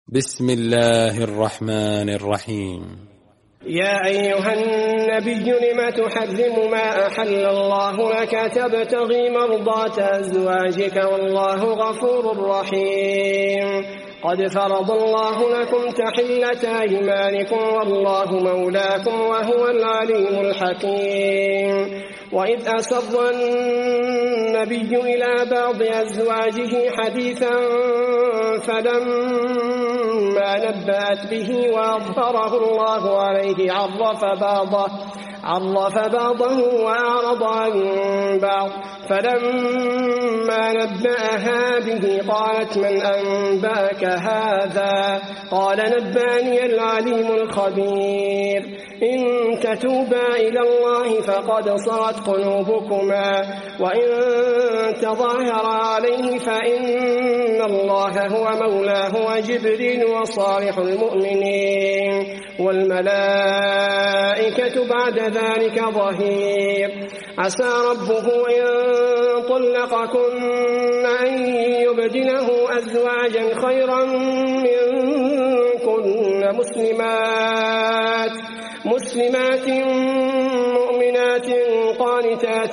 بسم الله الرحمن الرحيم. يا أيها النبي لم تحرم ما أحل الله لك تبتغي مرضات أزواجك والله غفور رحيم. قد فرض الله لكم تحلة أيمانكم والله مولاكم وهو العليم الحكيم. وإذ أسر النبي إلى بعض أزواجه حديثا فلما نبأت به وأظهره الله عليه عرف بعضه وأعرض عن بعض. فلما نبأها به قالت من أنبأك هذا؟ قال نبأني العليم الخبير. إن تتوبا إلى الله فقد صغت قلوبكما وإن تظاهرا عليه فإن الله هو مولاه وجبريل وصالح المؤمنين والملائكة بعد ذلك ظهير. عسى ربه إن طلقكن أن يبدله أزواجا خيرا منكن مسلمات مؤمنات قانتات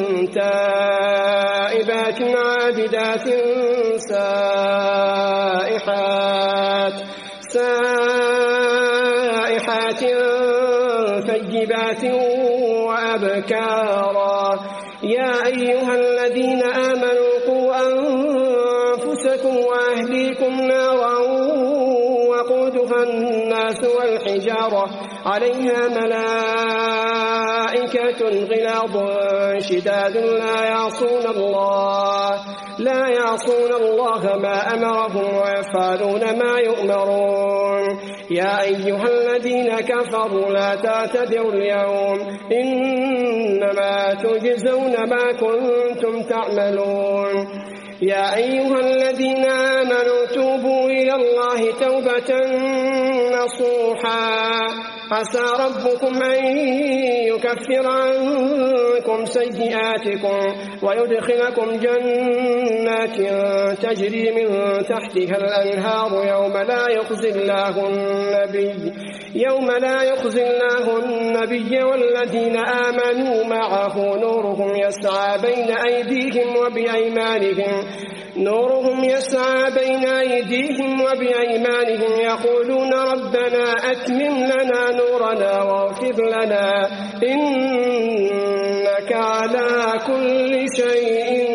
تائبات عابدات سائحات ثيبات وأبكارا. يا أيها الذين آمنوا قوا أنفسكم وأهليكم نارا وقودها الناس والحجارة عليها ملائكة غلاظ شداد لا يعصون الله ما أمرهم ويفعلون ما يؤمرون. يا أيها الذين كفروا لا تعتذروا اليوم إنما تجزون ما كنتم تعملون. يا أيها الذين آمنوا توبوا إلى الله توبة نصوحا عسى ربكم أن يكفر عنكم سيئاتكم ويدخلكم جنات تجري من تحتها الأنهار يوم لا يخزي الله النبي والذين آمنوا معه نورهم يسعى بين أيديهم وبأيمانهم يقولون ربنا أتمم لنا نورنا واغفر لنا إنك على كل شيء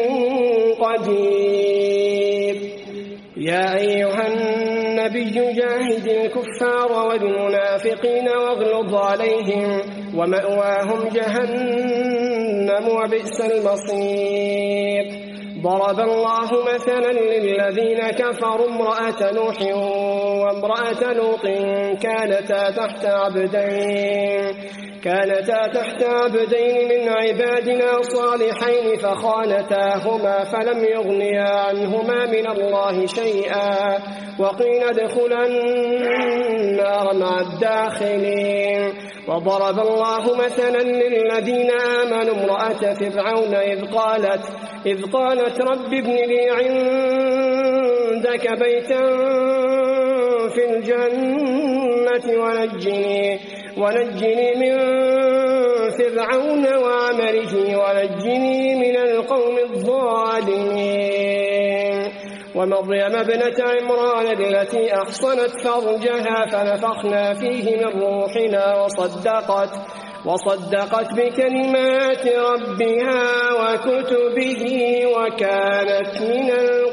قدير. يا أيها النبي جاهد الكفار والمنافقين واغلظ عليهم ومأواهم جهنم وبئس المصير. ضرب الله مثلا للذين كفروا امرأة نوح وامرأة لوط كانتا تحت عبدين من عبادنا صالحين فخانتاهما فلم يغنيا عنهما من الله شيئا وقيل ادخلا النار مع الداخلين. وضرب الله مثلا للذين آمنوا امرأة فرعون إذ قالت رب ابن لي عندك بيتا في الجنة ونجني من فرعون وعمله ونجني من القوم الظالمين. ومريم ابنة عمران التي أحصنت فرجها فنفخنا فيه من روحنا وصدقت بكلمات ربها وكتبه وكانت من